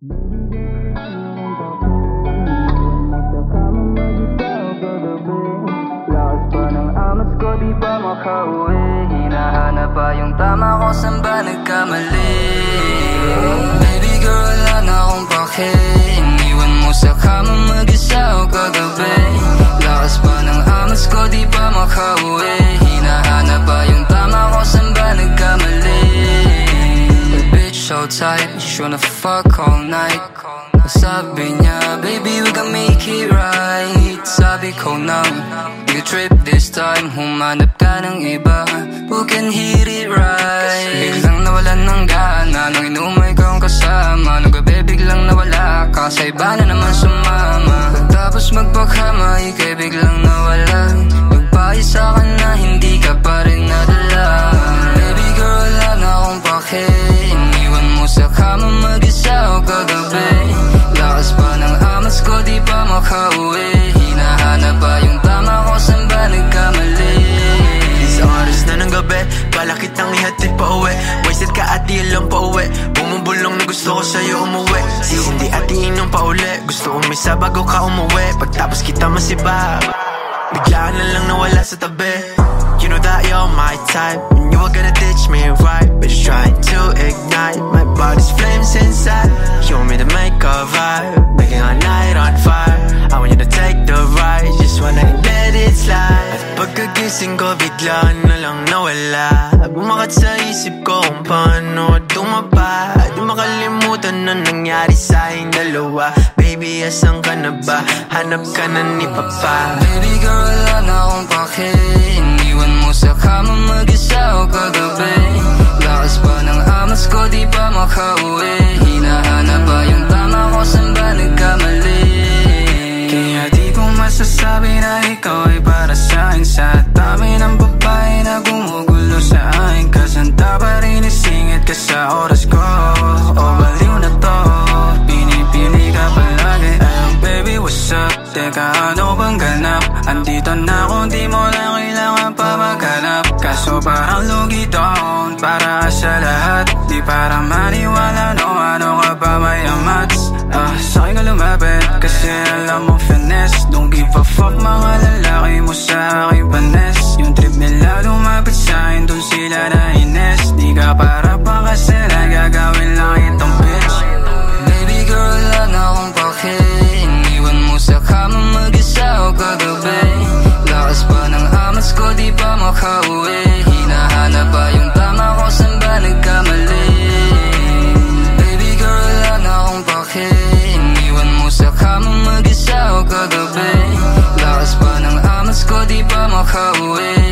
Lakas pa ng amas ko, di pa makauwi. Hinahanap pa yung tama ko, saan ba nagkamali? Baby girl, wala na akong pake. Iniwan mo sa kama mag-isa o kagabi. Lakas pa ng amas ko, di pa makauwi. Hinahanap pa yung tama ko, saan ba nagkamali? So tight, she wanna fuck all night. Sabi niya, baby we can make it right. Sabi ko nang, you trip this time. Humanap ka ng iba who can hit it right. Biglang nawalan ng gana nung inumay kang kasama. Nung gabi biglang nawala ka, sa iba na naman sumama. Pagtapos magpakama, ika'y biglang nawala. Nagpahit sa'kin na hindi ka pa rin nadala. Baby girl, wala na akong pake. Sa kama mag-isa o kagabi. Lakas pa ng amas ko, di pa makauwi. Hinahanap pa yung tama ko, saan ba nagkamali? Isang oras na ng gabi, bala kitang ihatid pa uwi. Wasted ka at di alam pa uwi. Bumubulong na gusto ko sa'yo umuwi. Si hindi at iinom pa uli. Gusto umisa bago ka umuwi. Pagtapos kita masibag, biglaan na lang nawala sa tabi. You know that you're my type, and you were gonna ditch me right, but you're trying to ignite my body's flames inside. You want me to make a vibe, making our night on fire. I want you to take the ride, just wanna let it slide. At pagkagising ko, bigla na lang nawala. Bumakat sa isip ko kung paano tumaba. Di makalimutan na nangyari sa aking dalawa. Baby, asan ka na ba? Hanap ka na ni Papa. Baby girl, wala na akong pake. Iniwan mo sa kama mag-isa o kagabi. Lakas pa ng amas ko, di pa makauwi. Hinahanap pa yung tama ko, saan ba nagkamali? Kaya di ko masasabi na ikaw ay para sa'kin. Sa dami ng babae na gumugulo sa akin. Kasanta pa rin isingit ka sa oras ko. O baliw na to, pinipili ka palagi. Ay baby, what's up? Teka, ano bang ganap? Andito na ako, di mo na kailangan pa maghanap. Kaso parang lugi doon, para sa lahat. Di para maniwala, no, ano ka pa may amats. Sa'kin ka lumapit, kasi alam mo finesse. Don't give a fuck mga lalaki mo sa aking panes. Yung trip nila lumapit sa'kin, dun sila na ines. Di ka para pa kasi nagagawin lang itong bitch. Baby girl, wala na akong pake. Iniwan mo sa kama mag-isa o kagabi. Lakas pa ng amas ko, di pa makauwi. Hinahanap pa yung tama ko, saan ba nagkamali? Baby girl, wala na akong pake. Iniwan mo sa kama mag-isa o kagabi. Lakas pa ng amas ko, di pa makauwi.